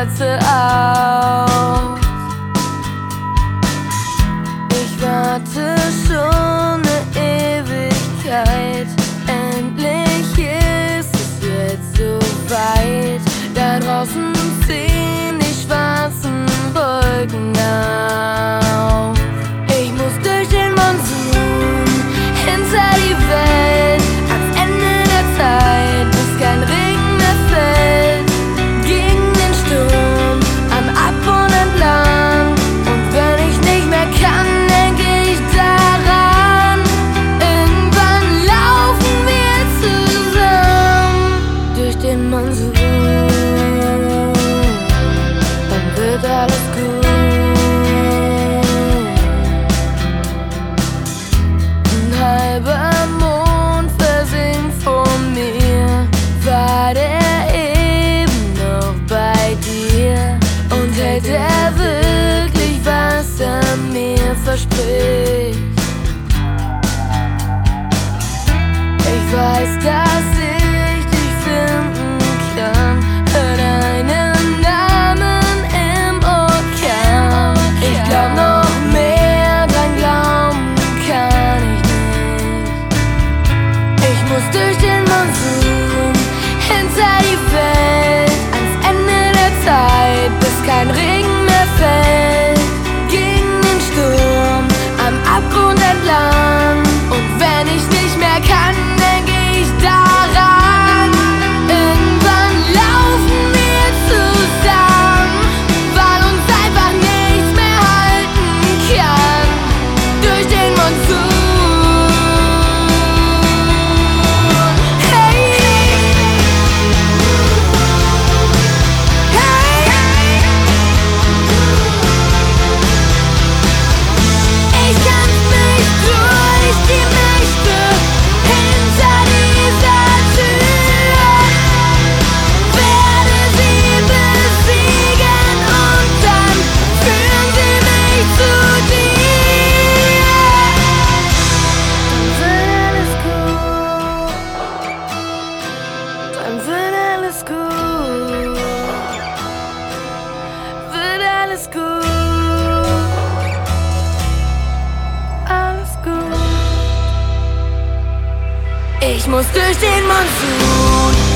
warte auf. Ich warte schon eine Ewigkeit. Endlich ist es jetzt so weit. Da draußen ziehen die schwarzen Wolken auf. Ich muss durch den Monsun hinter die Welt, ans Ende der Zeit, bis kein Regen mehr fällt. Gegen den Sturm, am Abgrund entlang. Und wenn ich nicht mehr kann, denke ich daran. Irgendwann laufen wir zusammen durch den Monsun. Dann wird alles gut. Ein halber Mond versinkt vor mir. War der eben noch bei dir? Und hält er wirklich, was er mir verspricht? Ich weiß, dass ich dich finden kann. Hör deinen Namen im Orkan. Ich glaub, noch mehr dran glauben kann ich nicht. Ich muss durch den Monsun hinter die Welt, ans Ende der Zeit, bis kein Regen mehr fällt. Gegen den Sturm, am Abgrund entlang. Und wenn ich nicht mehr kann, denke ich daran. Irgendwann laufen wir zusammen, weil uns einfach nichts mehr halten kann. Durch den Monsun. Hey, hey. Ich kämpf mich durch die Nächte hinter dieser Tür, werde sie besiegen und dann führen sie mich zu dir. Dann wird alles gut. Wird alles gut. Alles gut. Ich muss durch den Monsun